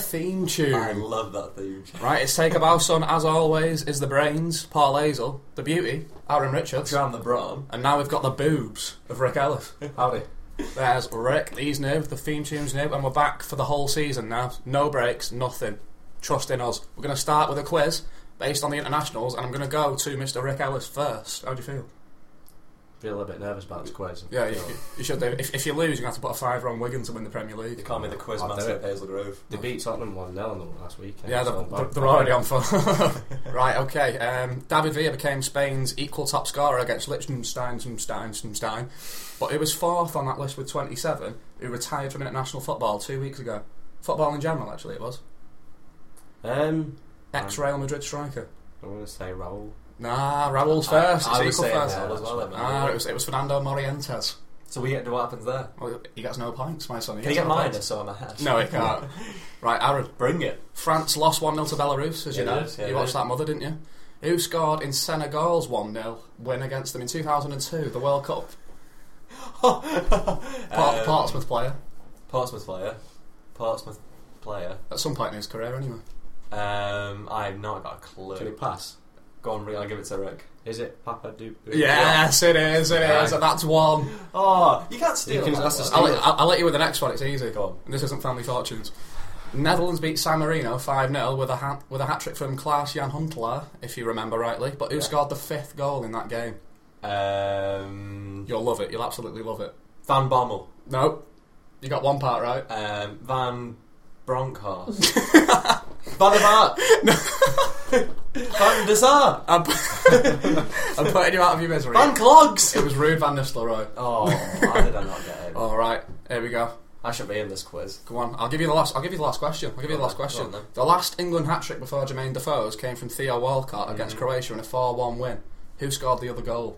theme tune. I love that theme tune. Right, it's Take a Bow Son, as always, is the brains, Paul Hazel, the beauty, Aaron Richards. I'm the brawn. And now we've got the boobs of Rick Ellis. Howdy. There's Rick, he's new, the theme tune's new, and we're back for the whole season now. No breaks, nothing. Trust in us. We're going to start with a quiz based on the internationals, and I'm going to go to Mr. Rick Ellis first. How do you feel? Feel a little bit nervous about this quiz. Yeah, you should do. If you lose, you're going to have to put a fiver on Wigan to win the Premier League. You can't be the quiz master at Hazel Grove. They beat Tottenham 1-0 last week. Yeah, they're already on for. Right, okay. David Villa became Spain's equal top scorer against Liechtenstein, but he was fourth on that list with 27, who retired from international football 2 weeks ago. Football in general, actually, it was. Ex-Real Madrid striker. I'm going to say Raul. Nah, Raul's first. I It's was equal saying first. Raul as well. It was Fernando Morientes. So we get to what happens there. Well, he gets no points, my son. Can you get minus so I'm ahead? No, he can't. Right, Aaron. Bring it. France lost 1-0 to Belarus, as you know. Did, yeah, you watched that mother, didn't you? Who scored in Senegal's 1-0 win against them in 2002, the World Cup? Portsmouth player. Portsmouth player. At some point in his career, anyway. I've not got a clue. Can he pass? Go on, I'll give it to Rick. Is it Papa Dupe? Yes, it is. And that's one. Oh, you can't steal that that's one. a I'll let you with the next one, it's easy. Go on. This isn't Family Fortunes. Netherlands beat San Marino 5-0 with a hat-trick from Klaas-Jan Huntelaar, if you remember rightly. But who scored the fifth goal in that game? You'll love it. You'll absolutely love it. Van Bommel. No. You got one part right. Van Bronckhorst. Van der Vaart. Van der Sar. I'm putting you out of your misery. Van Clogs. It was Ruud van Nistelrooy. Oh, how did I not get it? Alright, here we go. I should be in this quiz. Come on, I'll give you the last question. Go on, then. The last England hat-trick before Jermaine Defoe's came from Theo Walcott against Croatia in a 4-1 win. Who scored the other goal?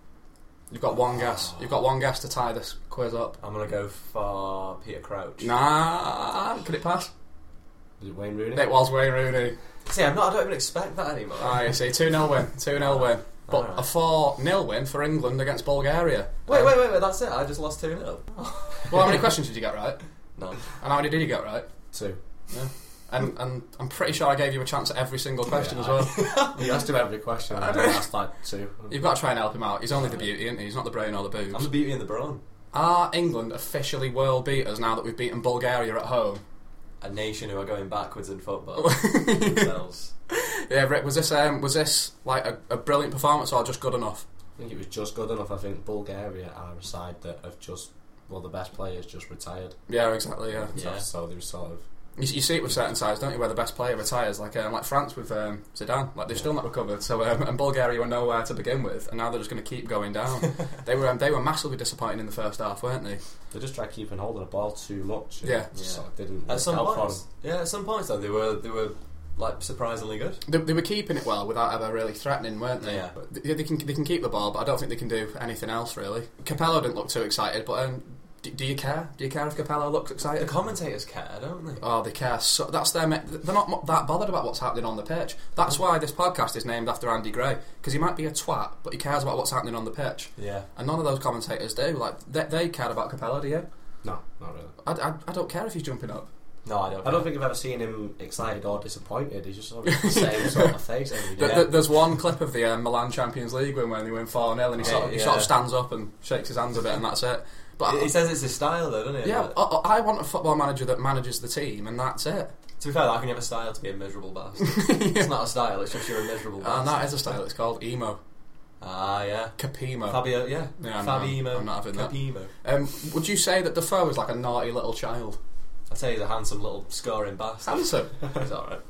You've got one guess. You've got one guess to tie this quiz up. I'm going to go for Peter Crouch. Nah, could it pass? Is it Wayne Rooney? It was Wayne Rooney. See, I don't even expect that anymore. You see, 2-0 win. 2-0 win. But Alright. a 4-0 win for England against Bulgaria. Wait, that's it? I just lost 2-0. Well, how many questions did you get right? None. And how many did you get right? 2. Yeah. And I'm pretty sure I gave you a chance at every single question as well. You asked him every question and I asked like 2. You've got to try and help him out. He's only the beauty, isn't he? He's not the brain or the boobs. I'm the beauty and the brawn. Are England officially world beaters now that we've beaten Bulgaria at home? A nation who are going backwards in football. Themselves. Yeah, Rick, was this like a brilliant performance or just good enough? I think it was just good enough. I think Bulgaria are a side that have the best players just retired. Yeah, exactly, yeah. So they were sort of... You see it with certain sides, don't you, where the best player retires, like France with Zidane, like they've still not recovered. So and Bulgaria were nowhere to begin with, and now they're just going to keep going down. They were massively disappointing in the first half, weren't they? They just tried keeping hold of the ball too much. Yeah. Sort of didn't At some help points. Yeah, at some points though, they were like surprisingly good. They were keeping it well without ever really threatening, weren't they? Yeah. But they can keep the ball, but I don't think they can do anything else really. Capello didn't look too excited, but do you care? Do you care if Capello looks excited? The commentators care, don't they? Oh, they care. So that's they're not that bothered about what's happening on the pitch. That's why this podcast is named after Andy Gray, because he might be a twat, but he cares about what's happening on the pitch. Yeah. And none of those commentators do. Like they care about Capello, do you? No, not really. I don't care if he's jumping up. No, I don't. I don't think I've ever seen him excited or disappointed. He's just sort of the same sort of face every day. There's one clip of the Milan Champions League when they win 4-0 and he sort of stands up and shakes his hands a bit and that's it. But he says it's his style though, doesn't he? Yeah, I want a football manager that manages the team and that's it. To be fair, I can have a style to be a miserable bastard. It's not a style, it's just you're a miserable bastard. And that is a style, it's called emo. Ah, yeah. Capimo. Fabio, yeah. Fabimo. I'm not having Capimo. that. Would you say that Defoe was like a naughty little child? I'd say he's a handsome little scoring bastard. Handsome? He's alright.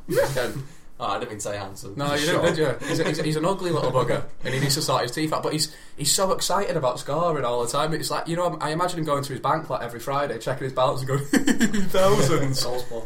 Oh, I didn't mean to say handsome. No, you didn't, did you? He's an ugly little bugger, and he needs to sort his teeth out. But he's so excited about scoring all the time. It's like, you know, I imagine him going to his bank like every Friday, checking his balance and going thousands.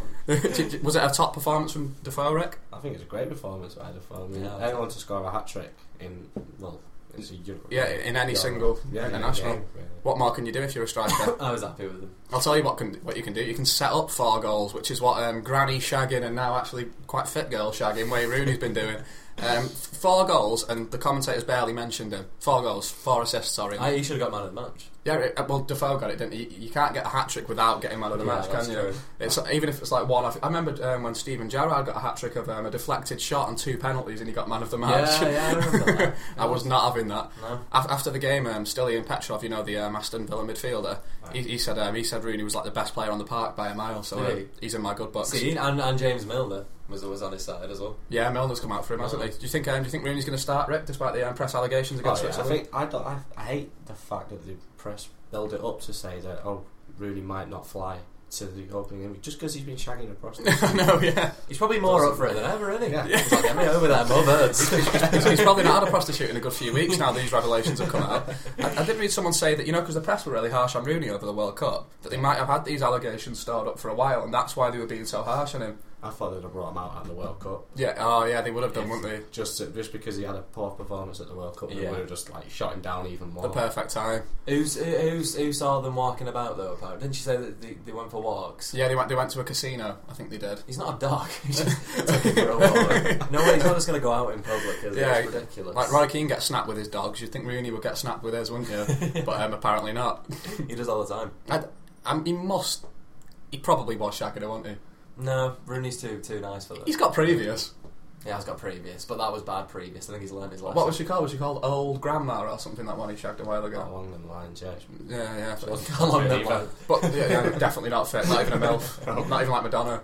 Was it a top performance from Defoe, Rick? I think it's a great performance by Defoe. I mean, Yeah. anyone to score a hat trick in it's a Euro. In any single international. Game, really. What more can you do if you're a striker? I was happy with him. I'll tell you what you can do. You can set up 4 goals, which is what Granny shagging and now actually quite fit girl shagging Wayne Rooney's been doing. 4 goals, and the commentators barely mentioned him. 4 goals, 4 assists, sorry. He should have got man of the match. Yeah, well, Defoe got it, didn't he? You can't get a hat-trick without getting man of the match, can you? True. It's, even if it's like one off. I remember when Steven Gerrard got a hat-trick of a deflected shot and 2 penalties, and he got man of the match. Yeah, I remember that. I was not having that. No. After the game, still Ian Petrov, the Aston Villa midfielder, Right. he said Rooney was like the best player on the park by a mile, so Really? he's in my good books. See, and James Milner was on his side as well. Yeah, Milner's come out for him, hasn't he? Do you think Rooney's going to start, Rick, despite the press allegations against Switzerland? I hate the fact that the press build it up to say that Rooney might not fly to the opening game just because he's been shagging a prostitute. I know, yeah. He's probably more up for it than ever, isn't he? Yeah. He's like, get me over there, more birds. He's probably not had a prostitute in a good few weeks now these revelations have come out. I did read someone say that, because the press were really harsh on Rooney over the World Cup, that they might have had these allegations stored up for a while, and that's why they were being so harsh on him. I thought they'd have brought him out at the World Cup. Yeah, they would have done, wouldn't they? Just because he had a poor performance at the World Cup, they would have just shot him down even more. The perfect time. Who saw them walking about though? Apparently, didn't she say that they went for walks? Yeah, they went to a casino. I think they did. He's not a dog. He's just took him for a walk. No way, he's not just going to go out in public. Is Yeah, it's ridiculous. Like Roy Keane gets snapped with his dogs. You'd think Rooney would get snapped with his, wouldn't you? But apparently not. He does all the time. He probably was shagging her, wasn't he? No, Rooney's too nice for that. He's got previous. Yeah, he's got previous, but that was bad previous. I think he's learned his lesson. What was she called? Was she called Old Grandma or something, that one he shagged a while ago? Along them lines, yeah. Yeah. Along them lines. But yeah, definitely not fit. Not even a MILF. Not even like Madonna.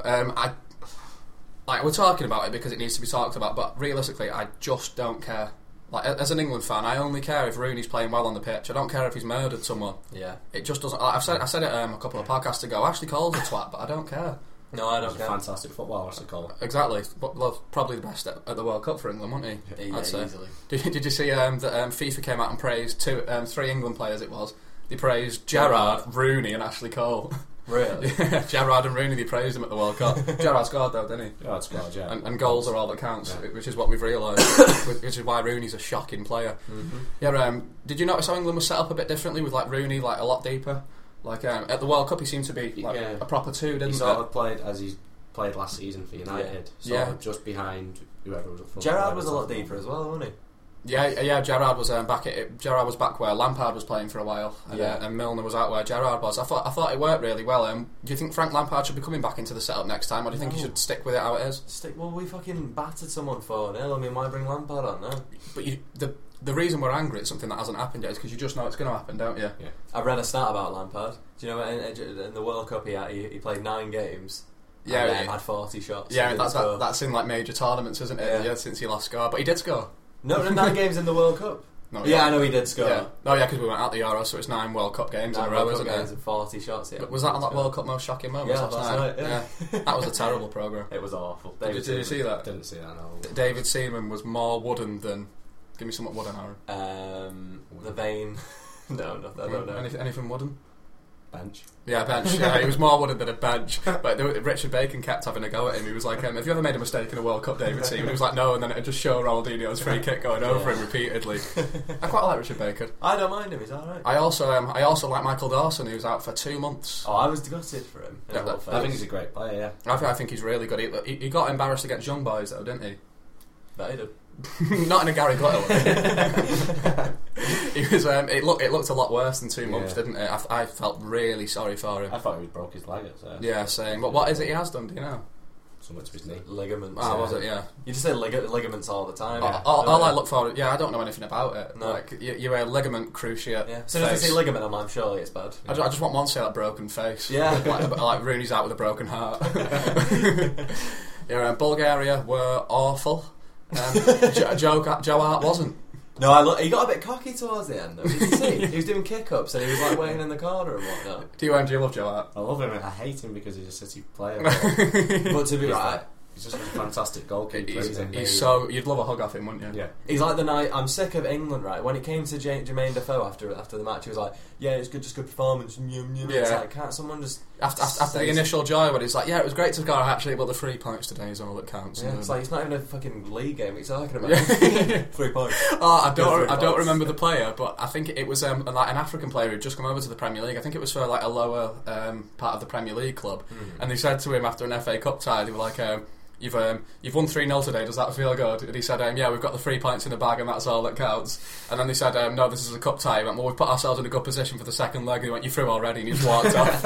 We're talking about it because it needs to be talked about, but realistically, I just don't care. Like, as an England fan, I only care if Rooney's playing well on the pitch. I don't care if he's murdered someone. Yeah. It just doesn't. I said it a couple of podcasts ago. Ashley Cole's a twat, but I don't care. No, I don't He's a care. fantastic footballer, Ashley Cole. Exactly. But probably the best at the World Cup for England, wasn't he? Yeah, I'd say. easily. Did you see that FIFA came out and praised 3 England players? It was. They praised Gerrard, Rooney, and Ashley Cole. Really? Yeah, Gerrard and Rooney, they praised him at the World Cup. Gerrard scored though, didn't he? Yeah, that's good, yeah. And goals are all that counts, which is what we've realised, which is why Rooney's a shocking player. Mm-hmm. Yeah. Did you notice how England was set up a bit differently with Rooney a lot deeper? At the World Cup, he seemed to be a proper 2, didn't he? He sort of played as he played last season for United, just behind whoever was up front. Gerrard was a lot deeper as well, wasn't he? Yeah. Gerrard was Gerrard was back where Lampard was playing for a while, and Milner was out where Gerrard was. I thought it worked really well. Do you think Frank Lampard should be coming back into the setup next time, or do you think he should stick with it how it is? Well, we fucking battered someone 4-0. I mean, why bring Lampard on now? But the reason we're angry at something that hasn't happened yet is because you just know it's going to happen, don't you? Yeah. I read a stat about Lampard. Do you know in the World Cup he played 9 games? Yeah, and had 40 shots. Yeah, that's in major tournaments, isn't it? Yeah, since he last scored, but he did score. No, 9 games in the World Cup. No, I know he did score. Yeah. No, because we went out the Euro, so it's 9 World Cup games in a row, isn't it? And 40 shots. Yeah. But was that World Cup most shocking moments Yeah, last night? that's right, That was a terrible programme. It was awful. Did you see that? Didn't see that, no. David Seaman was more wooden than... Give me somewhat wooden, Aaron. The vein. No, I don't know. Anything wooden? Bench. Yeah, bench. Yeah, he was more wooden than a bench. But Richard Bacon kept having a go at him. He was like, "Have you ever made a mistake in a World Cup, David Seaman?" He was like, "No," and then it just showed Ronaldinho's free kick going over him repeatedly. I quite like Richard Bacon. I don't mind him. He's all right. I also like Michael Dawson, who's out for 2 months. Oh, I was gutted for him. I think he's a great player. Yeah. I think he's really good. He got embarrassed against Young Boys though, didn't he? But he did. Not in a Gary Glitter way. He was. It looked a lot worse than 2 months, didn't it? I felt really sorry for him. I thought he broke his leg. Yeah, same. But what is it he has done? Do you know? Something to his knee. Ligaments. Oh, was it? Yeah. You just say ligaments all the time. All I look for. Yeah, I don't know anything about it. No. Like you wear ligament cruciate. Yeah. As soon as I see ligament, I'm like, surely it's bad. I just want one to say like broken face. Yeah. like Rooney's out with a broken heart. Yeah. Bulgaria were awful. Joe Hart wasn't. No, he got a bit cocky towards the end though. Did you see? He was doing kick-ups and he was like waiting in the corner and whatnot. Do you love Joe Hart? I love him. I hate him because he's a City player. But to be right, he's just a fantastic goalkeeper. He's so... You'd love a hug off him, wouldn't you? Yeah. He's like the night... I'm sick of England, right? When it came to Jermaine Defoe after the match, he was like, yeah, it's good performance. Yeah. It's like, can't someone just... After the initial joy when he's like, yeah, it was great to score actually, but the 3 points today is all that counts. Yeah, it's like, it's not even a fucking league game. It's talking about 3 points. Oh, I don't remember the player, but I think it was like an African player who'd just come over to the Premier League. I think it was for like a lower part of the Premier League club, and they said to him after an FA Cup tie, they were like, you've won 3-0 today, does that feel good? And he said, yeah, we've got the 3 points in the bag and that's all that counts. And then they said, no, this is a cup tie. He went, well, we've put ourselves in a good position for the second leg. And he went, you're through already, and he just walked off.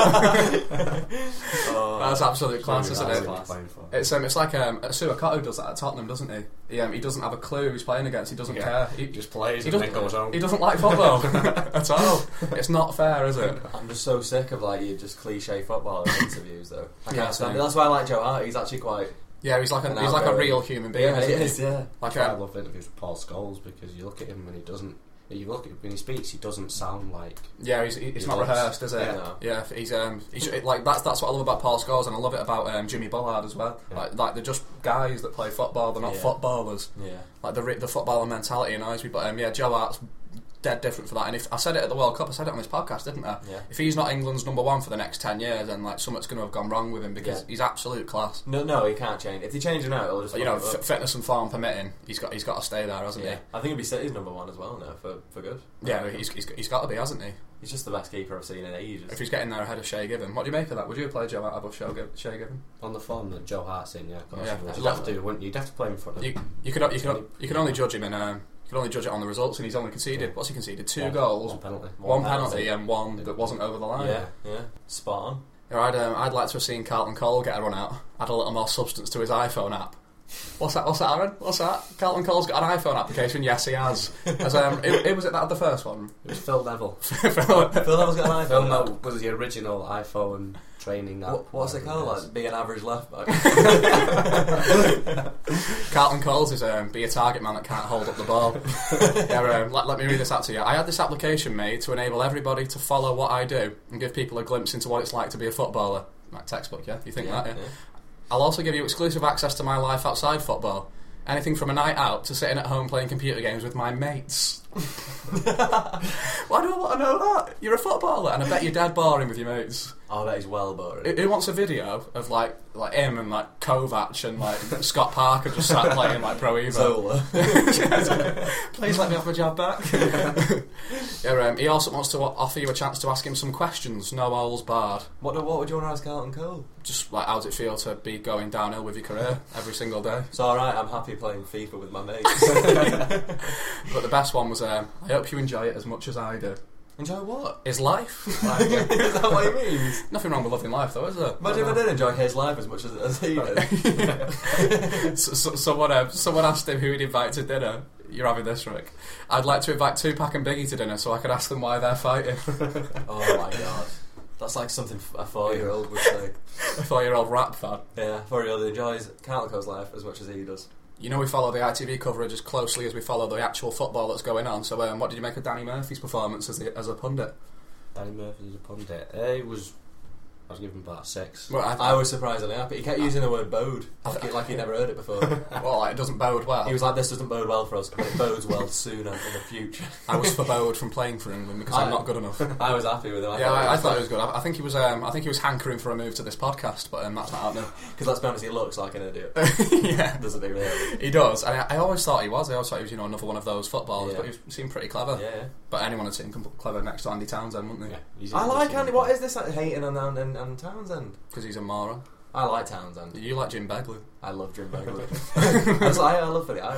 That's absolute class, isn't it? It's like Suakoto does that at Tottenham, doesn't he? He doesn't have a clue who he's playing against. He doesn't care. He just plays and then goes home. He doesn't like football at all. It's not fair, is it? I'm just so sick of like you just cliche football interviews though. I can't stand it. That's why I like Joe Hart. He's actually quite. Yeah, he's like a real human being. Yeah, he is. Yeah. Like I love interviews with Paul Scholes because you look at him and he doesn't. You look at him when he speaks, he doesn't sound like. Yeah, it's not rehearsed, is it? Yeah, no. Yeah, he's like that's what I love about Paul Scholes, and I love it about Jimmy Bullard as well. Yeah. Like they're just guys that play football. They're not footballers. Yeah. Like the footballer mentality annoys me, but Joe Hart's dead different for that. And if I said it at the World Cup, I said it on this podcast, didn't I? Yeah. If he's not England's number one for the next 10 years, then like something's going to have gone wrong with him because he's absolute class. No, he can't change. If they change him out, it'll just fitness and form permitting, he's got to stay there, hasn't he? I think he'll be City's number one as well now for good. Yeah, he's got to be, hasn't he? He's just the best keeper I've seen in ages. If he's getting there ahead of Shay Given, what do you make of that? Would you play Joe Hart above Shay Given? On the form that Joe Hart's in, yeah, of course. Yeah. You'd have to, wouldn't you? You'd have to play him in front of him. You can only judge him in. You can only judge it on the results, and he's only conceded. What's he conceded? 2 goals, one penalty, and one that wasn't over the line. Yeah, spot on. I'd like to have seen Carlton Cole get a run out. Add a little more substance to his iPhone app. What's that, Aaron? What's that? Carlton Cole's got an iPhone application. Yes, he has. Who was it that had the first one? It was Phil Neville. Phil Neville's got an iPhone. Phil Neville was the original iPhone training app. What's it called? Like being an average left back. Carlton Cole's is be a target man that can't hold up the ball. Let me read this out to you. I had this application made to enable everybody to follow what I do and give people a glimpse into what it's like to be a footballer. Like textbook, yeah? You think that, yeah? I'll also give you exclusive access to my life outside football. Anything from a night out to sitting at home playing computer games with my mates. Why do I want to know that? You're a footballer, and I bet you're dead boring with your mates. Oh, that is well boring. Who wants a video of like him and like Kovac and like Scott Parker just sat playing like Pro Evo? Zola. Please let me have my job back. He also wants to offer you a chance to ask him some questions. No holes barred. What would you want to ask Carlton Cole? Just like, how does it feel to be going downhill with your career every single day? It's alright, I'm happy playing FIFA with my mates. But the best one was, I hope you enjoy it as much as I do. Enjoy what? His life. Is that what he means? Nothing wrong with loving life though, is there? Imagine if I did enjoy his life as much as he did. Someone asked him who he'd invite to dinner. You're having this, Rick. I'd like to invite Tupac and Biggie to dinner so I could ask them why they're fighting. Oh my god. That's like something a 4-year-old would say. A 4-year-old rap fan. Yeah, 4-year-old enjoys Carlton Cole's life as much as he does. You know, we follow the ITV coverage as closely as we follow the actual football that's going on. So, what did you make of Danny Murphy's performance as a pundit? Danny Murphy as a pundit? I was giving him about 6. Well, I was surprisingly happy. He kept using the word bode, like he'd never heard it before. Well, it doesn't bode well. He was like, this doesn't bode well for us, but it bodes well sooner in the future. I was forebode from playing for England because I'm not good enough. I was happy with him. I thought he was good. I think he was hankering for a move to this podcast, but that's not happening. Because let's be honest, he looks like an idiot. Yeah, doesn't he? Really? He does. And I always thought he was. I always thought he was, another one of those footballers. Yeah. But he seemed pretty clever. Yeah. But anyone would seem clever next to Andy Townsend, wouldn't they? Yeah. I like Andy. What is this hating on Townsend? Because he's a moron. I like Townsend. You like Jim Begley. I love Jim Begley. I love for the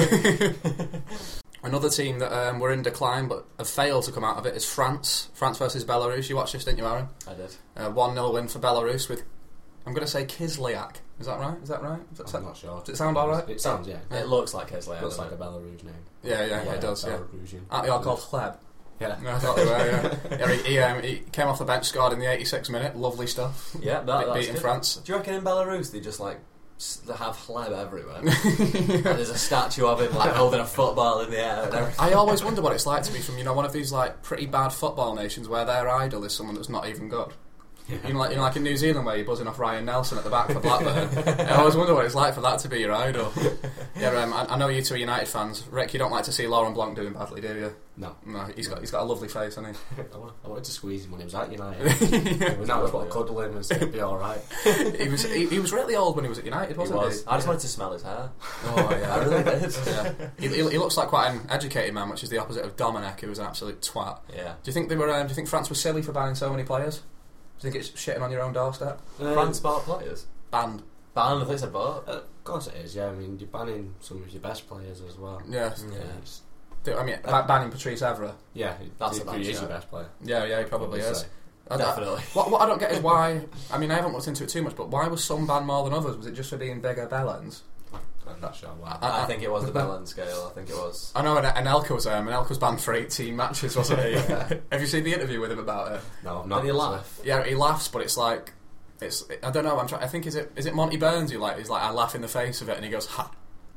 Irish. Another team that were in decline but have failed to come out of it is France. France versus Belarus. You watched this, didn't you, Aaron? I did. 1-0 win for Belarus with, I'm going to say Kislyak. Is that right? I'm not sure. Does it sound alright? It sounds, yeah. It looks like Kislyak. It looks like a Belarus name. Yeah, it does, yeah. Aren't they all called Chleb? Yeah. I thought they were, yeah. He came off the bench, scored in the 86th minute. Lovely stuff. Yeah, that's beating good. France. Do you reckon in Belarus they just they have Chleb everywhere? There's a statue of him holding a football in the air and everything. I always wonder what it's like to be from one of these pretty bad football nations where their idol is someone that's not even good. Yeah. Like in New Zealand where you're buzzing off Ryan Nelson at the back for Blackburn. I always wonder what it's like for that to be your idol. Yeah, I know you two are United fans. Rick, you don't like to see Laurent Blanc doing badly, do you? No, he's got a lovely face, hasn't he? I wanted to squeeze him when he was at United. Now I've got to cuddle him and say it'll be alright. He was really old when he was at United, wasn't he? I just wanted to smell his hair. Oh yeah, I really did. Yeah. He looks like quite an educated man, which is the opposite of Dominic, who was an absolute twat. Yeah. Do you think France was silly for banning so many players? Do you think it's shitting on your own doorstep? France bought players? Banned. Ban, I think it's a boat. Of course it is, yeah. I mean, you're banning some of your best players as well. Yeah. It's- I mean, banning Patrice Evra. yeah, That's he a bad is shout. your best player. Yeah, he probably is. say. Definitely. What I don't get is why. I mean, I haven't looked into it too much, but why was some banned more than others? Was it just for being bigger bellends? I'm not sure why. I think it was the Bellend scale. I think it was. I know Anelka was banned for 18 matches, wasn't he? Yeah. Have you seen the interview with him about it? No, I'm not. Did he laugh? Yeah, he laughs, but it's like I don't know. I think is it Monty Burns who he's like I laugh in the face of it, and he goes ha.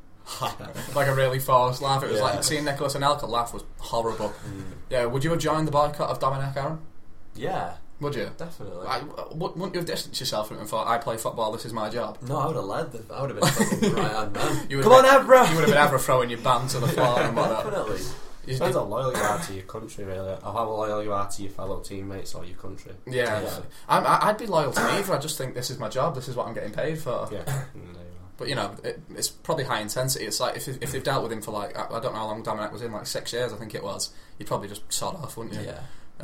Like a really forced laugh. It was like seeing Nicholas Anelka laugh was horrible. Yeah, would you have joined the boycott of Dominic Aaron? Yeah, Would you? definitely. Wouldn't you have distanced yourself from it and thought, I play football, this is my job? No, I would have led. I would have been fucking right hand man. You would Come on, have Evra! You would have been Evra throwing your band to the floor and whatnot. Definitely. Depends how loyal you are to your country, really, or how loyal you are to your fellow teammates or your country. Yeah. I'd be loyal to either. I just think this is my job, this is what I'm getting paid for. Yeah. But it's probably high intensity. It's like if they've dealt with him for I don't know how long Dominic was in, 6 years I think it was, you'd probably just sod off, wouldn't you? Yeah.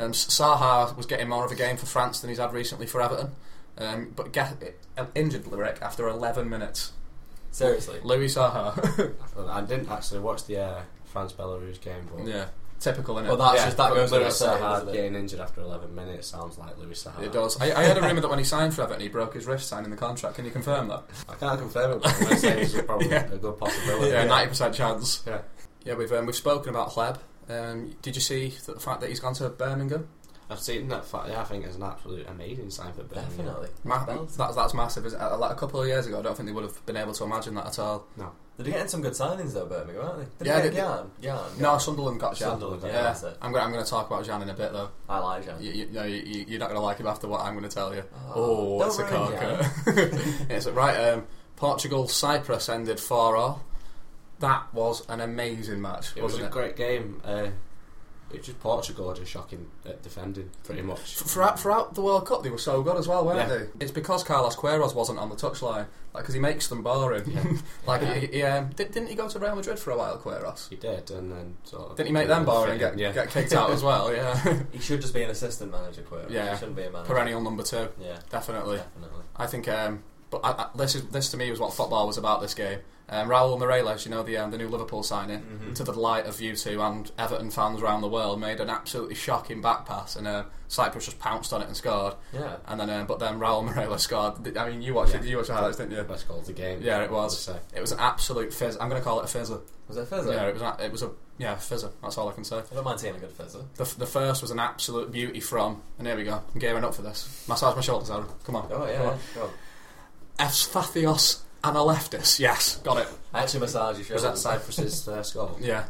Saha was getting more of a game for France than he's had recently for Everton, but injured Lyric after 11 minutes. Seriously. Louis Saha. I didn't actually watch the France-Belarus game, but Yeah, typical, innit? Well, that goes Louis without saying, Saha doesn't it? getting injured after 11 minutes sounds like Louis Saha. It does. I heard a rumour that when he signed for Everton, he broke his wrist signing the contract. Can you confirm that? I can't confirm it, but I'm going to say it's probably Yeah. a good possibility. Yeah, 90% chance. Yeah. Yeah, we've spoken about Hleb. Did you see the fact that he's gone to Birmingham? I've seen that fact. Yeah, I think it's an absolute amazing sign for Birmingham. Definitely. That's massive. Isn't it? Like a couple of years ago, I don't think they would have been able to imagine that at all. No. They're getting some good signings though, Birmingham, aren't they? Yeah, Did they get Jan? No, Sunderland got Jan. Sunderland, yeah, Yeah, that's it. I'm going to talk about Jan in a bit though. I like Jan. You're not going to like him after what I'm going to tell you. Oh, It's a don't ruin corker. It's right. Portugal Cyprus ended 4-4. That was an amazing match. It was wasn't a great game. It's just Portugal are just shocking at defending, pretty much. Throughout the World Cup, they were so good as well, weren't Yeah. they? It's because Carlos Queiroz wasn't on the touchline, because he makes them boring. Yeah. Didn't he go to Real Madrid for a while, Queiroz? He did, and then sort of... Didn't he make them boring and get kicked out as well? Yeah, He should just be an assistant manager, Queiroz. Yeah. He shouldn't be a manager. perennial number 2, Yeah, definitely. definitely. I think, but this to me was what football was about. This game. Raul Meireles, the new Liverpool signing, to the delight of U2 and Everton fans around the world, made an absolutely shocking back pass, and Cyprus just pounced on it and scored. Yeah. And then, but then Raul Meireles scored. I mean, you watched it. You watched the highlights, didn't you? Best goal of the game. Yeah, it I would was. say. It was an absolute fizz. I'm going to call it a fizzer. Was it Fizzer? Yeah, it was a fizzer. That's all I can say. I don't mind seeing a good Fizzer. The first was an absolute beauty from, and here we go. I'm gearing up for this. Massage my shoulders, Aaron. Come on. Oh, yeah. Come on. Go on. Eusthathios Analeftis. Yes, got it. I actually massage your Was that shoulders. Cyprus's first goal? Yeah.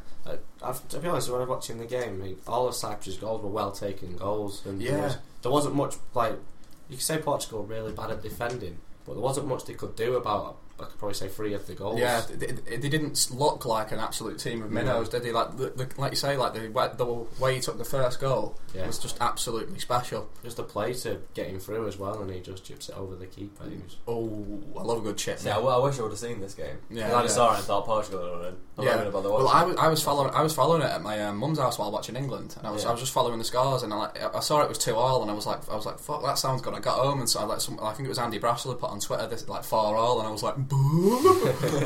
To be honest, when I was watching the game, all of Cyprus's goals were well taken goals, and Yeah. there wasn't much you could say Portugal were really bad at defending, but there wasn't much they could do about. I could probably say 3 of the goals. Yeah, they didn't look like an absolute team of minnows, did they? Like like you say, like the way he took the first goal was just absolutely special. Just a play to get him through as well, and he just chips it over the keeper. He was, Oh, I love a good chip. Yeah, well, I wish I would have seen this game. Yeah, 'Cause I just saw it and thought Portugal would win. I'm not going to bother watching. Well, I was following it at my mum's house while watching England, and I was just following the scores, and I saw it was 2-2, and I was like, fuck, that sounds good. I got home and saw I think it was Andy Brassel put on Twitter this 4-4, and I was like, boo!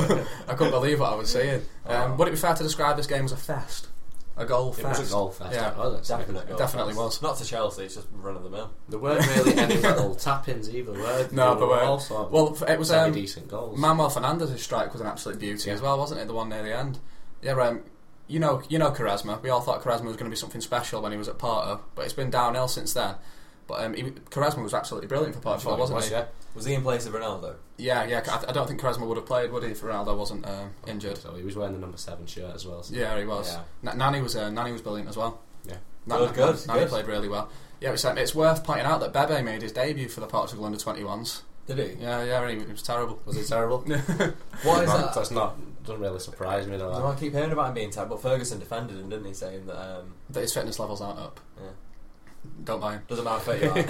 I couldn't believe what I was seeing. Would it be fair to describe this game as a fest? A goal fest? it was a goal fest. Yeah, Definitely, definitely was. Not to Chelsea, it's just run of the mill. There weren't really any little tap-ins either, were there? No, There but all sort of well, it was decent goals. Manuel Fernandez's strike was an absolute beauty as well, wasn't it? The one near the end. Yeah, you know Quaresma. We all thought Quaresma was going to be something special when he was at Porto, but it's been downhill since then. But Quaresma was absolutely brilliant for Portugal, wasn't he? Yeah. Was he in place of Ronaldo? Yeah. I don't think Quaresma would have played, would he, if Ronaldo wasn't injured? So he was wearing the number 7 shirt as well. So. Yeah, he was. Yeah. Nani was brilliant as well. Yeah. Good. Nani played really well. Yeah, it's worth pointing out that Bebe made his debut for the Portugal under-21s. Did he? Yeah, he was terrible. Was he terrible? What is that? Doesn't really surprise me though. No, I keep hearing about him being terrible. But Ferguson defended him, didn't he? Saying that. That his fitness levels aren't up. Yeah. Don't buy him. Doesn't matter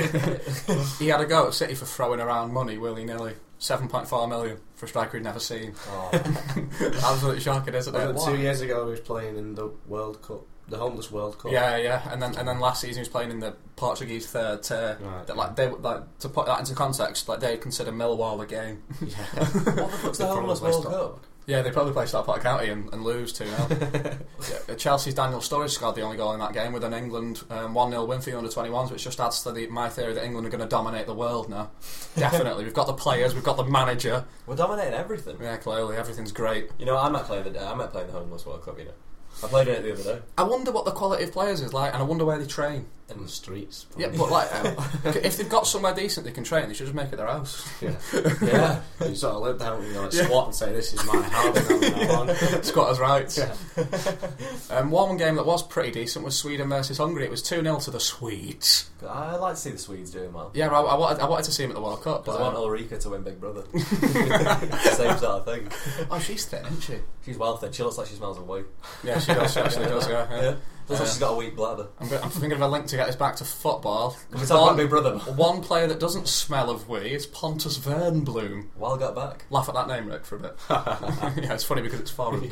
if you are. He had a go at City for throwing around money willy-nilly. 7.4 million for a striker he'd never seen. Oh. Absolutely shocking, isn't it? Wasn't 2 years ago he was playing in the World Cup The Homeless World Cup. Yeah. And then last season he was playing in the Portuguese third tier. Right, To put that into context, like they consider Millwall a game. Yeah. What the fuck's the Homeless World Cup? Yeah, they probably play Stockport County and lose 2-0. Chelsea's Daniel Sturridge scored the only goal in that game with an England 1-0 win for the under-21s, which just adds to my theory that England are going to dominate the world now. Definitely. We've got the players, we've got the manager. We're dominating everything. Yeah, clearly. Everything's great. You know, I'm not playing the Homeless World Cup, you know. I played it the other day. I wonder what the quality of players is like, and I wonder where they train. In the streets. Yeah, but like, if they've got somewhere decent they can train, they should just make it their house. Yeah. You sort of live down and you like squat and say, this is my house. Squatters' rights. Yeah. One game that was pretty decent was Sweden versus Hungary. It was 2-0 to the Swedes. I like to see the Swedes doing well. Yeah, I wanted to see them at the World Cup. Because I want Ulrika to win Big Brother. Same sort of thing. Oh, she's thin, isn't she? She's well thin. She looks like she smells of weed. Yeah, she does. She actually does, yeah. Looks like she's got a weak bladder. I'm thinking of a link to get this back to football. Can we talk about Big Brother? One player that doesn't smell of weed is Pontus Wernbloom. Well got back. Laugh at that name, Rick, for a bit. Yeah, it's funny because it's foreign.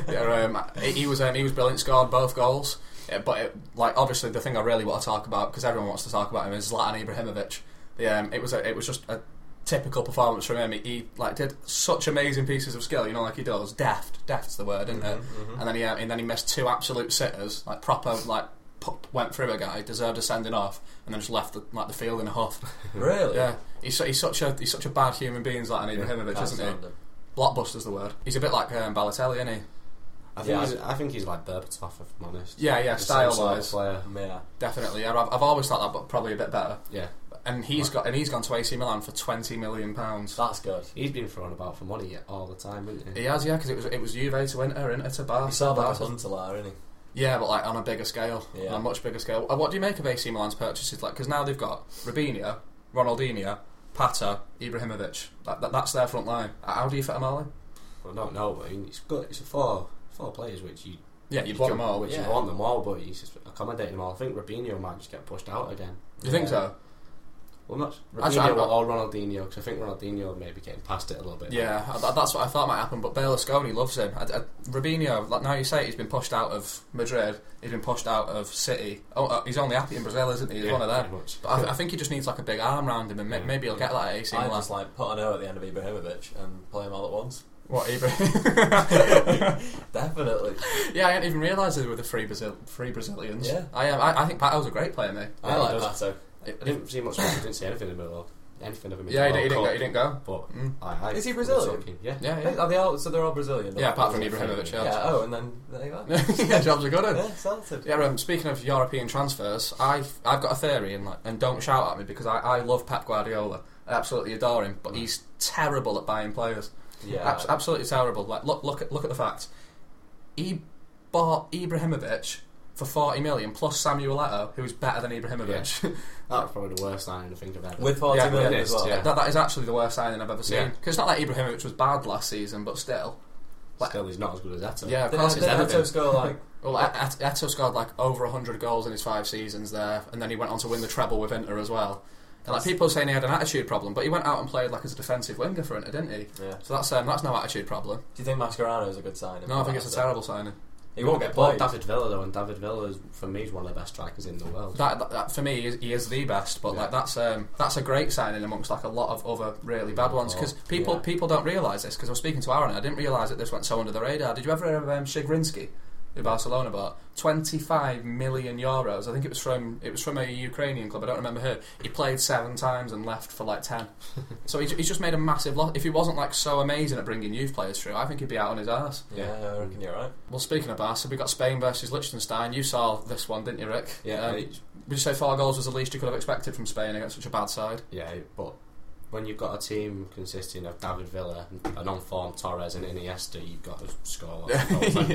He was brilliant, scored both goals. Yeah, but obviously the thing I really want to talk about, because everyone wants to talk about him, is Zlatan Ibrahimovic. It was just a typical performance from him. He did such amazing pieces of skill, like he does. Deft's the word, isn't it? Mm-hmm. And then he missed two absolute sitters, went through a guy, deserved a sending off, and then just left the field in a huff. Really? Yeah. He's such a bad human being, Zlatan Ibrahimovic, isn't he? Blockbuster's the word. He's a bit like Balotelli, isn't he? I think he's like Berbatov, if I'm honest. Yeah, style-wise. Player. Yeah. Definitely. Yeah, I've always thought that, but probably a bit better. Yeah. And he's gone to AC Milan for £20 million. That's good. He's been thrown about for money all the time, hasn't he? He has, yeah, because it was Juve to Inter to Barca. He saw like a Huntelaar, isn't he? Yeah, but on a bigger scale, yeah. On a much bigger scale. What do you make of AC Milan's purchases? Because now they've got Robinho, Ronaldinho, Pata, Ibrahimovic. That's their front line. How do you fit them all in? Well, I don't know, but it's good. It's four players which you. Yeah, you'd want them all. Which you want them all, but he's just accommodating them all. I think Robinho might just get pushed out again. Do you think so? Well, not Robinho or Ronaldinho, because I think Ronaldinho may be getting past it a little bit. Yeah, that's what I thought might happen, but Berlusconi loves him. Robinho, now you say it, he's been pushed out of Madrid, he's been pushed out of City. He's only happy in Brazil, isn't he? He's one of them. But I think he just needs a big arm round him, and maybe he'll get that at AC Milan. I'd just put an O at the end of Ibrahimovic and play him all at once. What, Ibrahimovic? Definitely. Yeah, I hadn't even realised they were the free Brazilians. Yeah. I think Pato's a great player, mate. I like Pato. I didn't see much. I didn't see anything in the middle. Anything of him. Yeah, he didn't go. But is he Brazilian? Yeah. Are they all? So they're all Brazilian. Yeah, apart from Ibrahimovic. Yeah. Oh, and then there you go. Yeah, jobs are good. Yeah, sorted. Yeah. Speaking of European transfers, I've got a theory, and don't shout at me because I love Pep Guardiola. I absolutely adore him, but he's terrible at buying players. Yeah, absolutely terrible. Look at the facts. He bought Ibrahimovic for 40 million plus Samuel Eto'o, who's better than Ibrahimovic. Yeah. That's probably the worst signing I think I've ever. With 40 million as well. Yeah. That is actually the worst signing I've ever seen. Because it's not like Ibrahimovic was bad last season, but still. Still, he's not as good as Eto'o. Yeah, of course he's never been. Eto'o score Eto'o scored over 100 goals in his 5 seasons there, and then he went on to win the treble with Inter as well. And people saying he had an attitude problem, but he went out and played as a defensive winger for Inter, didn't he? Yeah. So that's no attitude problem. Do you think Mascherano is a good signing? No, I think it's a terrible signing. He won't get played. David Villa though, and David Villa is, for me, is one of the best strikers in the world. That for me, he is the best. But that's a great signing amongst a lot of other really bad ones. Because people don't realise this. Because I was speaking to Aaron, I didn't realise that this went so under the radar. Did you ever hear of Shigrinsky, who Barcelona bought? 25 million euros. I think it was from a Ukrainian club. I don't remember who. He played 7 times and left for 10. So he's just made a massive loss. If he wasn't so amazing at bringing youth players through, I think he'd be out on his arse. Yeah, I reckon you're right. Well, speaking of Barca, we got Spain versus Liechtenstein. You saw this one, didn't you, Rick? Yeah. Would you say 4 goals was the least you could have expected from Spain against such a bad side? Yeah, but when you've got a team consisting of David Villa, an on-form Torres and Iniesta, you've got to score lots of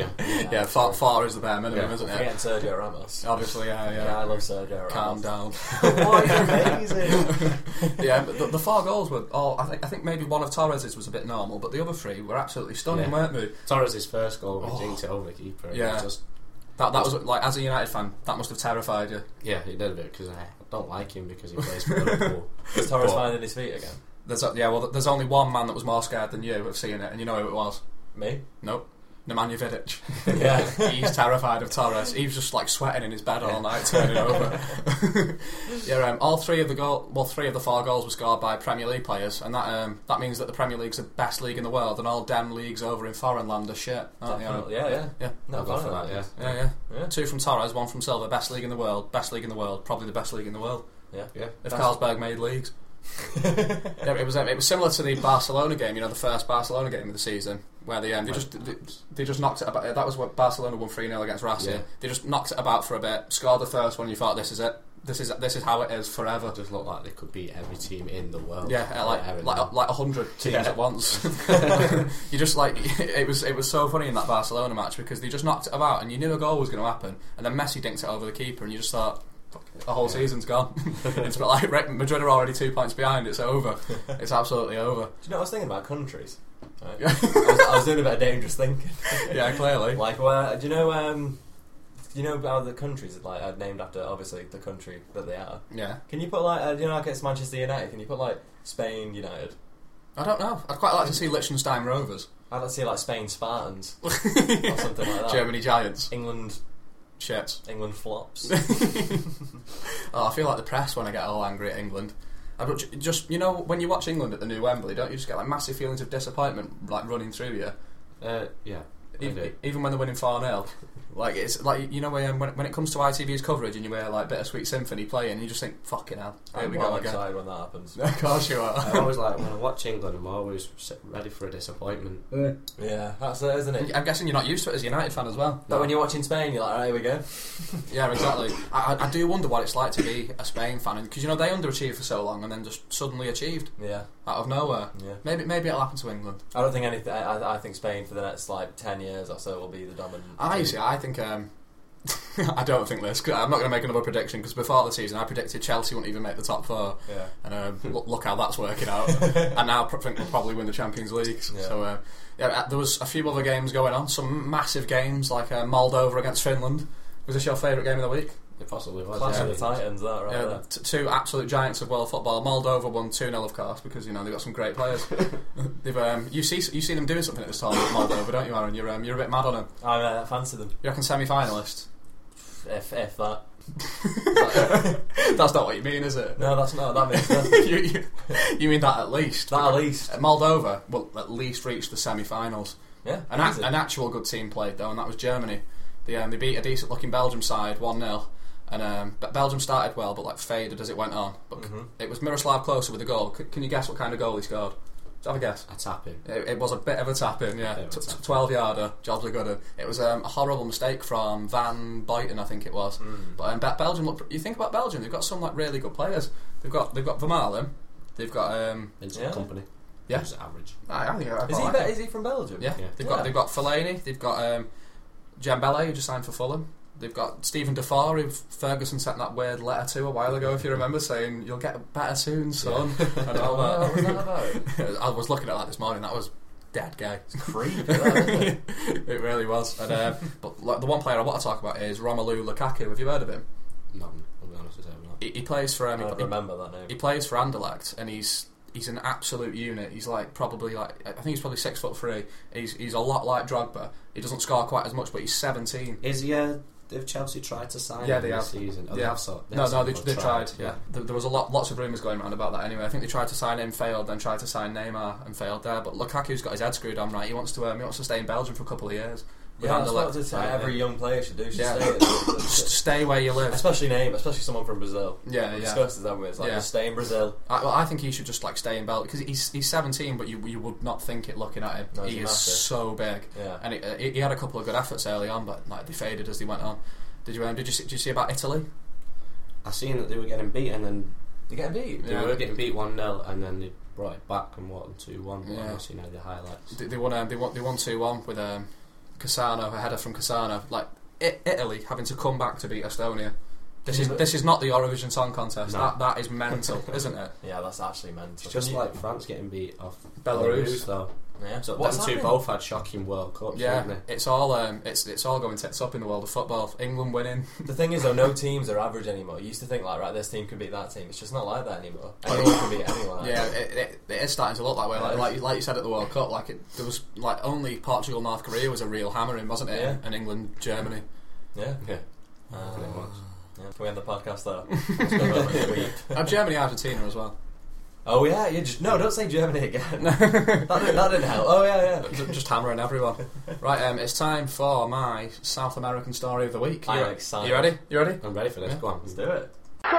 goals. 4 is the bare minimum, isn't it? Forgetting Sergio Ramos. Obviously, yeah. I love Sergio Ramos. Calm down. What amazing! Yeah, but the 4 goals were all. I think maybe one of Torres's was a bit normal, but the other 3 were absolutely stunning, weren't they? Torres' first goal, he jinked it over the keeper. Yeah. That was as a United fan, that must have terrified you. Yeah, it did a bit because I don't like him because he plays for Liverpool. Is Torres finding his feet again? There's only one man that was more scared than you of seeing it, and you know who it was. Me? Nope. Nemanja Vidic. Yeah. He's terrified of Torres. He was just like sweating in his bed all night, turning over. Yeah, all three of the 4 goals were scored by Premier League players, and that means that the Premier League's the best league in the world, and all damn leagues over in foreign land are shit. Aren't Definitely. Yeah. No, go for that. Yeah. 2 from Torres, 1 from Silva. Best league in the world. Probably the best league in the world. Yeah. If Carlsberg made leagues. Yeah, it was similar to the Barcelona game, the first Barcelona game of the season, where they just knocked it about. That was what Barcelona won 3-0 against Racing. Yeah. They just knocked it about for a bit, scored the first one, and you thought, this is it. This is how it is forever. It just looked like they could beat every team in the world. Yeah, like 100 teams at once. You just it was so funny in that Barcelona match because they just knocked it about, and you knew a goal was going to happen, and then Messi dinked it over the keeper, and you just thought, the whole season's gone. It's like Madrid are already 2 points behind. It's over. It's absolutely over. Do you know what I was thinking about countries? Right? I was doing a bit of dangerous thinking. Yeah, clearly. Do you know how the countries are named after obviously the country that they are? Yeah. Can you put it's Manchester United? Can you put Spain United? I don't know. I'd quite like to see Liechtenstein Rovers. I'd like to see Spain Spartans or something like that. Germany Giants. England shits. England flops. I feel like the press when I get all angry at England. Just when you watch England at the new Wembley, don't you just get massive feelings of disappointment running through you? Yeah. Even when they're winning 4-0. It's when it comes to ITV's coverage and you hear Bittersweet Symphony playing, you just think, fucking hell, here we go again. I'm when that happens. Of course you are. I always when I watch England, I'm always ready for a disappointment. Yeah, that's it, isn't it? I'm guessing you're not used to it as a United fan as well. But when you're watching Spain, you're like, alright, here we go. Yeah, exactly. I do wonder what it's like to be a Spain fan, because they underachieved for so long and then just suddenly achieved. Yeah. Out of nowhere. Yeah. Maybe it'll happen to England. I don't think anything. I think Spain for the next 10 years or so will be the dominant. I think. I don't think this. I'm not going to make another prediction because before the season I predicted Chelsea wouldn't even make the top 4. Yeah. And look how that's working out. And now I think we'll probably win the Champions League. Yeah. So there was a few other games going on. Some massive games like Moldova against Finland. Was this your favourite game of the week? It possibly was. Clash of the Titans, that right there. 2 absolute giants of world football. Moldova won 2-0, of course, because they've got some great players. They've you see them doing something at this time with Moldova, don't you, Aaron? You're a bit mad on them. I fancy them. You reckon semi-finalist? If that. That's not what you mean, is it? No, that's not. That means you mean that at least? That at least. Moldova will at least reach the semi-finals. Yeah. An actual good team played though, and that was Germany. They beat a decent looking Belgium side 1-0. And Belgium started well, but faded as it went on. But it was Miroslav Klose with the goal. Can you guess what kind of goal he scored? Have a guess. A tap-in. It was a bit of a tap-in, yeah. 12-yarder, jobs are good. It was a horrible mistake from Van Buiten, I think it was. But Belgium, you think about Belgium, they've got some really good players. They've got Vermaelen. They've got Vincent Kompany. Yeah, who's average. I think is he from Belgium? Yeah. They've got Fellaini. They've got Dembele, who just signed for Fulham. They've got Stephen Defoe, who Ferguson sent that weird letter to a while ago, if you remember, saying, "You'll get better soon, son." Yeah. And all that. What was that about? I was looking at that this morning. That was dead gay. It's creepy, isn't it? It really was. And, but the one player I want to talk about is Romelu Lukaku. Have you heard of him? No, I'll be honest with you. He plays for. I remember that name. He plays for Anderlecht, and he's an absolute unit. He's probably I think he's probably 6'3". He's a lot like Drogba. He doesn't score quite as much, but he's 17. Is he? Have Chelsea tried to sign him this season? Oh, yeah. They tried. Yeah, there was lots of rumours going around about that. Anyway, I think they tried to sign him, failed. Then tried to sign Neymar and failed there. But Lukaku's got his head screwed on right. He wants to stay in Belgium for a couple of years. Yeah, that's what every young player should do. Stay where you live. Especially someone from Brazil. Yeah, we discussed it, it's just stay in Brazil. I think he should just stay in Belgium because he's 17, but you would not think it looking at him. No, he is so big. Yeah. And he had a couple of good efforts early on, but they faded as they went on. Did you see about Italy? I seen that they were getting beaten and they getting beat. They were getting beat 1-0 and then they brought it back and won 2-1. Yeah. I see now the highlights. They won 2-1 with Cassano, a header from Cassano. Italy having to come back to beat Estonia. This is not the Eurovision Song Contest. No. That is mental, isn't it? Yeah, that's actually mental. It's just like France getting beat off Belarus though. Yeah. So them two both had shocking World Cups, Yeah, didn't they? it's all going tits up in the world of football. England winning. The thing is, though, no teams are average anymore. You used to think like, right, this team can beat that team. It's just not like that anymore. Anyone can beat anyone. Yeah, it is starting to look that way. Like you said at the World Cup, there was like only Portugal, North Korea was a real hammering, wasn't it? Yeah. And England, Germany. Yeah. Yeah. Yeah. Can we end the podcast there? Germany, Argentina as well. Oh yeah, don't say Germany again. that didn't help. Oh yeah. Just hammering everyone. Right, it's time for my South American story of the week. I'm excited. You ready? You ready? I'm ready for this. Yeah. Go on. Let's do it.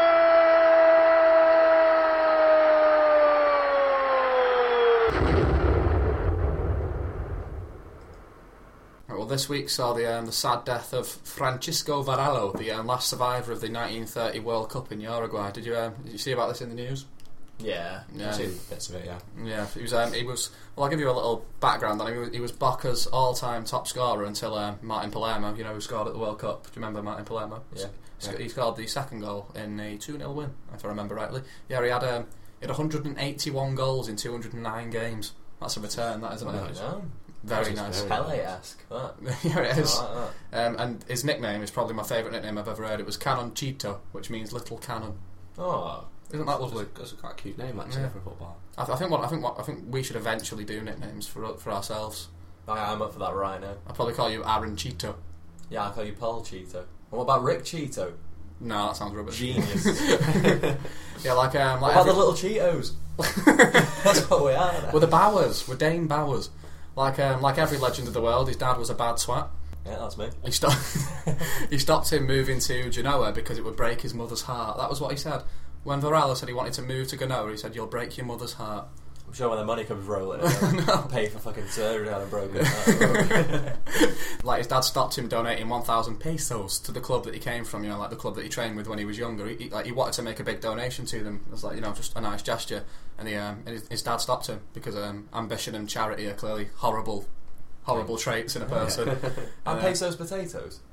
Well, this week saw the sad death of Francisco Varallo, the last survivor of the 1930 World Cup in Uruguay. Did you see about this in the news? Yeah. I've seen bits of it, yeah. Yeah, he was. Well, I'll give you a little background on him. He was Boca's all-time top scorer until Martin Palermo, who scored at the World Cup. Do you remember Martin Palermo? Yeah. He scored the second goal in a 2-0 win, if I remember rightly. Yeah, he had 181 goals in 209 games. That's a return, that, isn't it? No. Very nice. Pele-esque. That. Yeah, it is. I like that. And his nickname is probably my favourite nickname I've ever heard. It was Canonchito, which means little cannon. Oh. Isn't that lovely? It's quite a cute name actually for football. I think we should eventually do nicknames for ourselves. I'm up for that right now. I'll probably call you Aaron Cheeto. Yeah, I'll call you Paul Cheeto. And what about Rick Cheeto? No, that sounds rubbish. Genius. Yeah, like what about the little Cheetos? That's what we are. We're the Bowers. We're Dane Bowers. Like every legend of the world, his dad was a bad twat. Yeah, that's me. He stopped him moving to Genoa because it would break his mother's heart. That was what he said. When Varallo said he wanted to move to Genoa, he said, "You'll break your mother's heart." I'm sure when the money comes rolling, I'll pay for fucking surgery on a broken heart. Like, his dad stopped him donating 1,000 pesos to the club that he came from, like the club that he trained with when he was younger. He wanted to make a big donation to them. It was just a nice gesture. And his dad stopped him because ambition and charity are clearly horrible traits in a person. And pesos potatoes.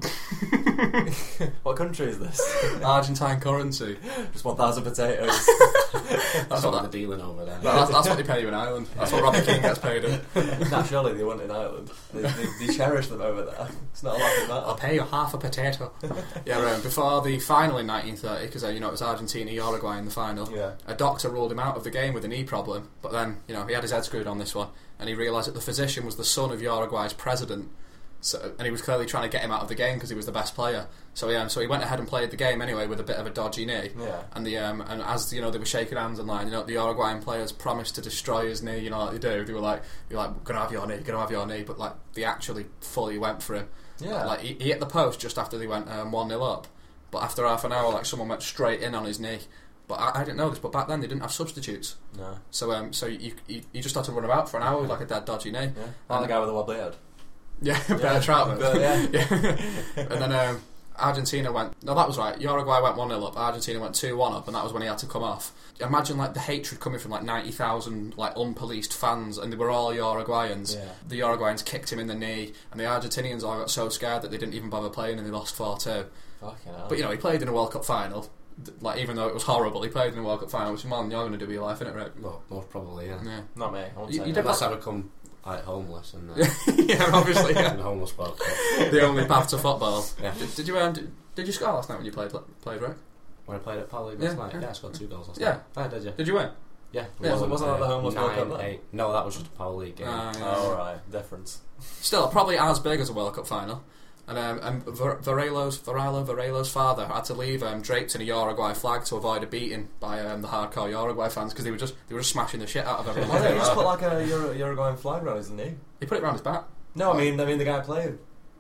What country is this? Argentine currency. Just 1,000 potatoes. That's what they're dealing over there. That's what they pay you in Ireland. That's what Robbie King gets paid in. Naturally, they want in Ireland. They cherish them over there. It's not a lot of that. I'll pay you half a potato. Yeah, before the final in 1930, because it was Argentina Uruguay in the final. Yeah. A doctor ruled him out of the game with a knee problem, but then he had his head screwed on this one, and he realised that the physician was the son of Uruguay's president. So, and he was clearly trying to get him out of the game because he was the best player. So he went ahead and played the game anyway with a bit of a dodgy knee. Yeah. And and as they were shaking hands and the Uruguayan players promised to destroy his knee. Like they do. They were like, "You're like gonna have your knee," but like they actually fully went for him. Yeah. Like he hit the post just after they went 1-0 up, but after half an hour, someone went straight in on his knee. But I didn't know this, but back then they didn't have substitutes. No. So you just had to run about for an hour with like a dead dodgy knee. Yeah. And the guy with the wobbly head. Yeah, Bear Troutman. Yeah. And then Argentina went. No, that was right. Uruguay went 1-0 up. Argentina went 2-1 up, and that was when he had to come off. Imagine the hatred coming from 90,000 unpoliced fans, and they were all Uruguayans. Yeah. The Uruguayans kicked him in the knee, and the Argentinians all got so scared that they didn't even bother playing, and they lost 4-2. Fucking hell. But he played in a World Cup final. Even though it was horrible, he played in a World Cup final, which is more than you're going to do with your life, isn't it, Rick? Well, most probably, yeah. Not me. I won't You say did that. Unless I become homeless and yeah, obviously. Yeah. and a homeless World Cup. The only path to football. Yeah. Did you score last night when you played, Rick? When I played at Pally last night, I scored 2 goals last Yeah. night. Oh, did you? Did you win? Yeah. Yeah, wasn't that the homeless World Cup then? 9-8. No, that was just a Power League game. Yeah. Oh, right. Difference. Still, probably as big as a World Cup final. And Varallo's father had to leave draped in a Uruguay flag to avoid a beating by the hardcore Uruguay fans because they were just smashing the shit out of everyone. Why don't you just put a Uruguayan flag around his knee? He put it around his back. No, I mean the guy playing.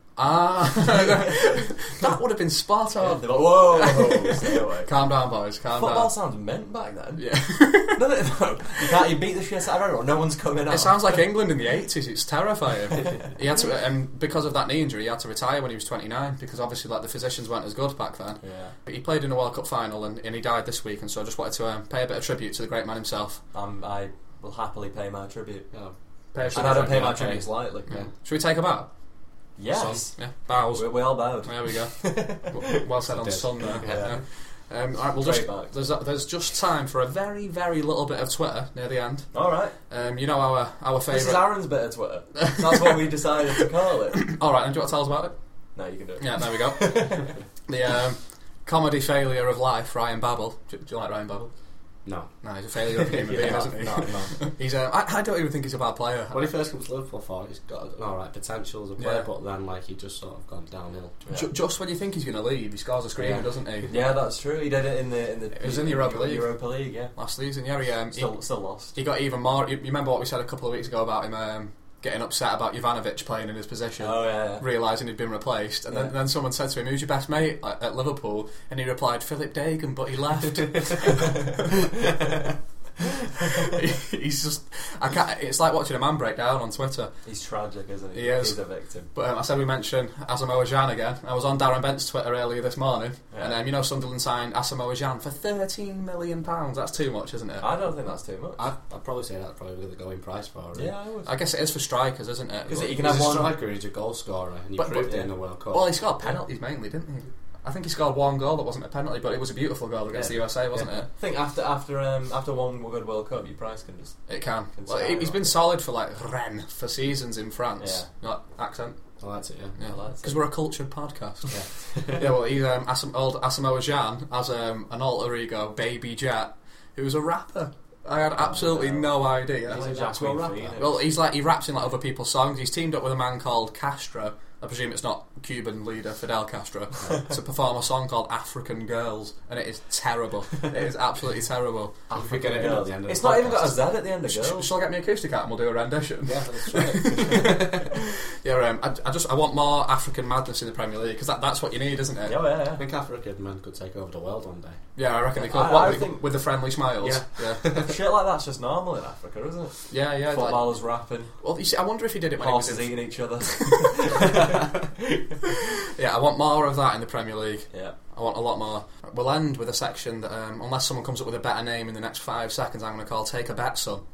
That would have been spot on. They're like, whoa, stay away. Calm down, boys. Calm Football down. sounds mint back then. Yeah. Doesn't it though? You beat the shit out of everyone. No one's coming out. It sounds like England in the 80s. It's terrifying. He had to, because of that knee injury, he had to retire when he was 29 because obviously the physicians weren't as good back then. Yeah. But he played in a World Cup final and he died this week, and so I just wanted to pay a bit of tribute to the great man himself. I will happily pay my tribute. Yeah. And I don't pay my tribute lightly. Yeah. Should we take a bow? Yes. Yeah. Bows. We all bowed. There we go. Well said on Sun there. Alright, there's just time for a very, very little bit of Twitter near the end. Alright. You know our favourite... This is Aaron's bit of Twitter. That's what we decided to call it. Alright, and do you want to tell us about it? No, you can do it. Yeah, there we go. The comedy failure of life, Ryan Babel. Do you like Ryan Babel? No, he's a failure of a human being, isn't he? No. He's I don't even think he's a bad player. When he first came to Liverpool, I thought he's got an alright potential as a player, but then he just sort of gone downhill. Yeah. Just when you think he's going to leave, he scores a screamer, doesn't he? Yeah, that's true. He did it in the. It was in the Europa League. Yeah, last season. Yeah, still lost. He got even more. You remember what we said a couple of weeks ago about him? Getting upset about Jovanovic playing in his position, realising he'd been replaced, and then someone said to him, "Who's your best mate at Liverpool?" And he replied, "Philip Dagan, but he left." He's just, it's like watching a man break down on Twitter. He's tragic, isn't he? He is. He's a victim. But I said we mentioned Asamoah Gyan again. I was on Darren Bent's Twitter earlier this morning, and Sunderland signed Asamoah Gyan for £13 million. That's too much, isn't it? I don't think that's too much. I'd probably say that's probably the going price for it. Yeah, I would. I guess it is for strikers, isn't it? Because you can have one striker, he's a goal scorer, and he proved it in the World Cup. Well, he scored penalties mainly, didn't he? I think he scored one goal that wasn't a penalty, but it was a beautiful goal against the USA, wasn't it? I think after one good World Cup, your price can just... It can. Well, he's been solid for Rennes for seasons in France. Yeah. Not accent. I liked it, yeah. Because we're a cultured podcast. Yeah. Well, he's old Asamoah Gyan as an alter ego, Baby Jet, who's a rapper. I had absolutely no idea. He's a actual rapper. Well, he raps in other people's songs. He's teamed up with a man called Castro. I presume it's not Cuban leader Fidel Castro, to perform a song called African Girls, and it is terrible. It is absolutely terrible. African Girls. It's not even got a Z at the end of girls. Shall I get me acoustic out and we'll do a rendition? Yeah, that's right. Yeah, I want more African madness in the Premier League, because that's what you need, isn't it? Yeah. I think African men could take over the world one day. Yeah, I reckon they could. I think with the friendly smiles. Yeah. Shit like that's just normal in Africa, isn't it? Yeah. Footballers rapping. Well, you see, I wonder if he did it when horses he was eating each other. Yeah, I want more of that in the Premier League. Yeah, I want a lot more. We'll end with a section that, unless someone comes up with a better name in the next 5 seconds, I'm going to call Take a Bet, Son.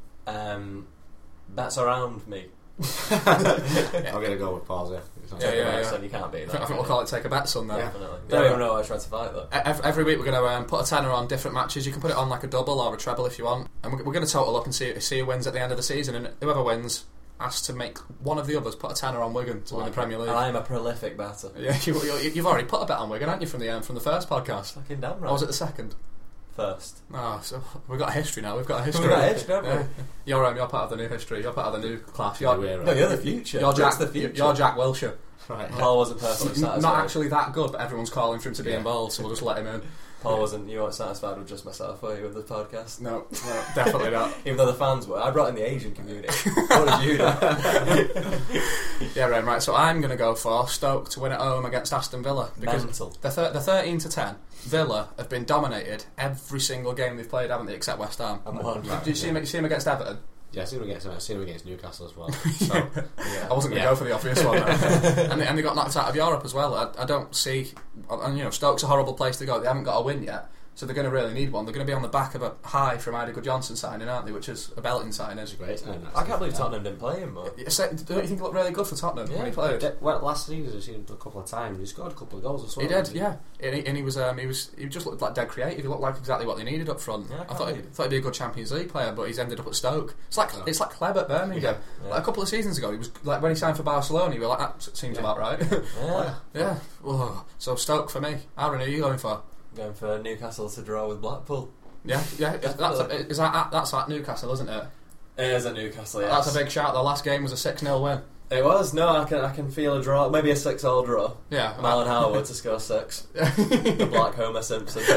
Bets around me. I'm going to go with pause, Yeah. So you can't beat that. I think we'll call it Take a Bet, Son then. Definitely. Don't even know what I tried to fight though. Every week we're going to put a tenner on different matches. You can put it on like a double or a treble if you want. And we're going to total up and see who wins at the end of the season. And whoever wins has to make one of the others put a tenner on Wigan to win the Premier League. And I am a prolific batter. Yeah, you've already put a bet on Wigan, haven't you, from the first podcast? Fucking damn right. Or was it the second? First. Oh, so we've got a history now. We've got a history. You're part of the new history. You're part of the new class. You're the future. You're Jack. The future. You're Jack Wilshere. Right. Paul wasn't personally satisfied. Not actually that good, but everyone's calling for him to be involved, so we'll just let him in. Paul wasn't. You weren't satisfied with just myself, were you, with the podcast? No, definitely not. Even though the fans were. I brought in the Asian community. What did you do? Yeah, right. So I'm going to go for Stoke to win at home against Aston Villa. Because Mental. They're 13-10. Villa have been dominated every single game they've played, haven't they, except West Ham. Did you see him against Everton? Yeah, I seen him against Newcastle as well. So, I wasn't going to go for the obvious one. and they got knocked out of Europe as well. I don't see... And, Stoke's a horrible place to go. They haven't got a win yet. So they're going to really need one. They're going to be on the back of a high from Ider Gudjohnsen signing, aren't they? Which is a belting signing. It's great signing. I can't believe Tottenham didn't play him, though. Don't you think he looked really good for Tottenham when he played? Well, last season I've seen him a couple of times. He scored a couple of goals as well. He did, yeah. And he just looked like dead creative. He looked like exactly what they needed up front. Yeah, I thought he'd be a good Champions League player, but he's ended up at Stoke. It's like Kleb at Birmingham. Yeah. Like a couple of seasons ago, he was like when he signed for Barcelona. You were like, that seems about right. Yeah. Whoa. So Stoke for me. Aaron, who are you going for? Going for Newcastle to draw with Blackpool. Yeah. That's at Newcastle, isn't it? It is at Newcastle, yes. That's a big shout. The last game was a 6-0 win. It was. No, I can feel a draw. Maybe a 6-all draw. Yeah. Marlon Howard to score 6. The Black Homer Simpson. You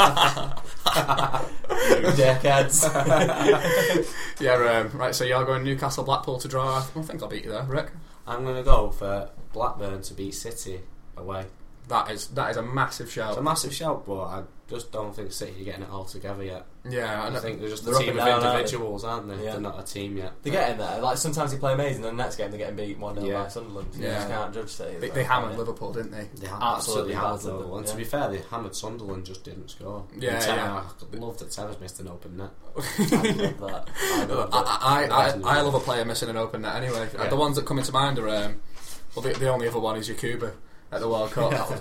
dickheads. Yeah, right, so you're going Newcastle Blackpool to draw. I think I'll beat you there, Rick. I'm going to go for Blackburn to beat City away. That is a massive shout. It's a massive shout, but I just don't think City are getting it all together yet. Yeah, I think they're just a team of individuals, aren't they? Yeah. They're not a team yet. They're getting there. Like sometimes they play amazing, and the next game they're getting beat 1-0 by Sunderland. You just can't judge City. They hammered Liverpool, didn't they? They absolutely hammered Liverpool. And to be fair, they hammered Sunderland, just didn't score. I love that Tevez missed an open net. I love that. I love a player missing an open net anyway. The ones that come into mind are the only other one is Yakuba at the World Cup. That was awful.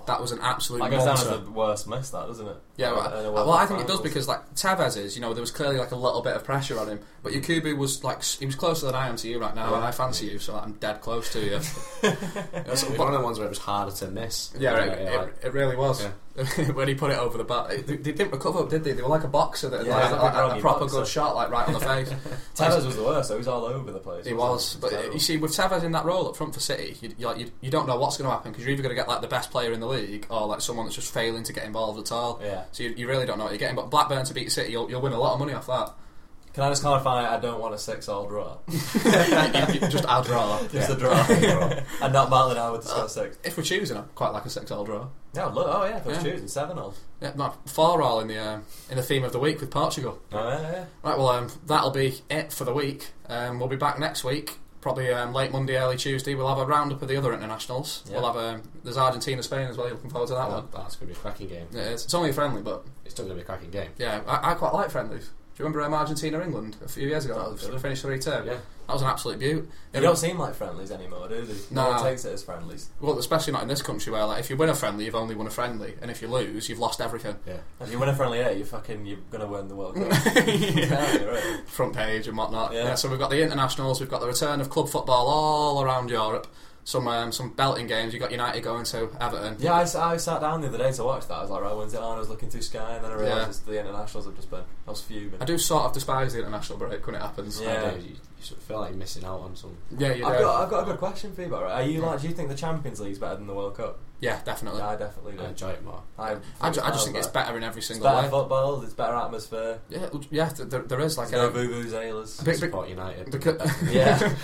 That was an absolute That goes down as monster. the worst miss, that, doesn't it? Yeah, well, I think it does because like Tevez is, there was clearly like a little bit of pressure on him, but Yakubu was like he was closer than I am to you right now, and I fancy you, so I'm dead close to you. It was one of the ones where it was harder to miss. Yeah, it really was. Yeah. When he put it over the bar, they didn't recover, did they? They were like a boxer that had a proper good shot, like right on the face. Tevez was the worst, so he was all over the place. He was, but you see, with Tevez in that role up front for City, you don't know what's going to happen because you're either going to get like the best player in the league or like someone that's just failing to get involved at all. Yeah. So you really don't know what you're getting. But Blackburn to beat City, you'll win a lot of money off that. Can I just clarify? I don't want a 6-all draw. Just our draw. Just a draw. And not Maitland Howard to score 6. If we're choosing, I'd quite like a 6-all draw. Yeah, look. Oh yeah, if I was choosing 7-all. Yeah, no, 4-all in the theme of the week with Portugal. Oh yeah. Right, well, that'll be it for the week. We'll be back next week. Probably late Monday, early Tuesday. We'll have a roundup of the other internationals. Yeah. We'll have there's Argentina, Spain as well. You're looking forward to that one? That's going to be a cracking game. It is. It's only a friendly, but it's still going to be a cracking game. Yeah, I quite like friendlies. Do you remember Argentina, England a few years ago? Finished 3-2. Yeah. That was an absolute beaut. They don't seem like friendlies anymore, do they? No one takes it as friendlies. Well, especially not in this country where, like, if you win a friendly, you've only won a friendly, and if you lose, you've lost everything. Yeah. If you win a friendly, you're gonna win the World Cup. Yeah, right. Front page and whatnot. Yeah. So we've got the internationals, we've got the return of club football all around Europe. Some belting games. You got United going to Everton. Yeah, I sat down the other day to watch that. I was like, right, when's it on? I was looking through Sky, and then I realised the internationals have just been. I was fuming. I do sort of despise the international break when it happens. Yeah. You sort of feel like you're missing out on some. Yeah, you do. I've got a good question for you, about right? Do you think the Champions League's better than the World Cup? Yeah, definitely. Yeah, I definitely do. I enjoy it more. I just think it's better in every single way. way. It's better football. It's better atmosphere. Yeah. There is like no vuvuzelas. Support United. Yeah.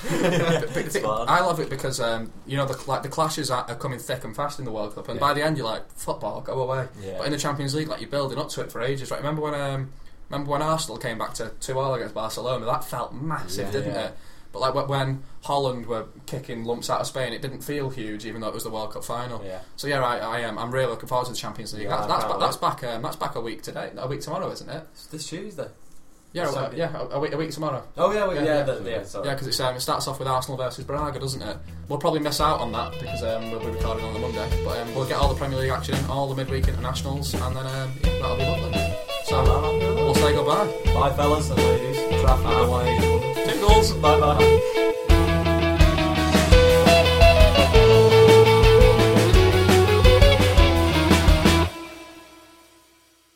I love it because the clashes are coming thick and fast in the World Cup, and by the end you're like, football, go away. Yeah. But in the Champions League, like, you're building up to it for ages. Right? Remember when Arsenal came back to 2-2 against Barcelona? That felt massive, didn't it? But like when Holland were kicking lumps out of Spain, it didn't feel huge, even though it was the World Cup final. Yeah. So yeah, I am. I'm really looking forward to the Champions League. Yeah, that's back a week today. A week tomorrow, isn't it? It's this Tuesday. Yeah, a week tomorrow. Oh yeah, sorry. Yeah, because it starts off with Arsenal versus Braga, doesn't it? We'll probably miss out on that because we'll be recording on the Monday. But we'll get all the Premier League action in, all the midweek internationals, and then that'll be lovely. So we'll say goodbye. Bye, fellas and ladies. Traffic away. Tickles. Bye.